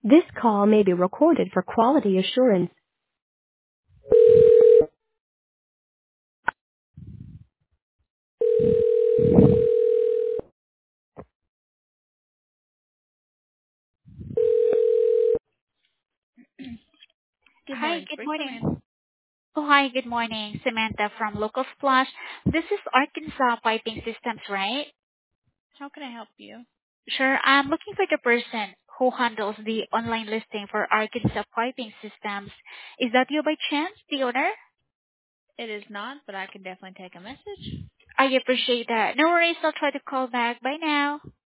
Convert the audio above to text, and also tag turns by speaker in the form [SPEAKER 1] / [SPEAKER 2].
[SPEAKER 1] This call may be recorded for quality assurance. Good
[SPEAKER 2] Hi,
[SPEAKER 1] morning,
[SPEAKER 2] good
[SPEAKER 1] Spring
[SPEAKER 2] morning.
[SPEAKER 1] Command.
[SPEAKER 2] Oh, hi, good morning. Samantha from Local Splash. This is Arkansas Piping Systems, right?
[SPEAKER 1] How can I help you?
[SPEAKER 2] Sure. I'm looking for the person who handles the online listing for Arkansas Piping Systems. Is that you by chance, the owner?
[SPEAKER 1] It is not, but I can definitely take a message.
[SPEAKER 2] I appreciate that. No worries. I'll try to call back. Bye now.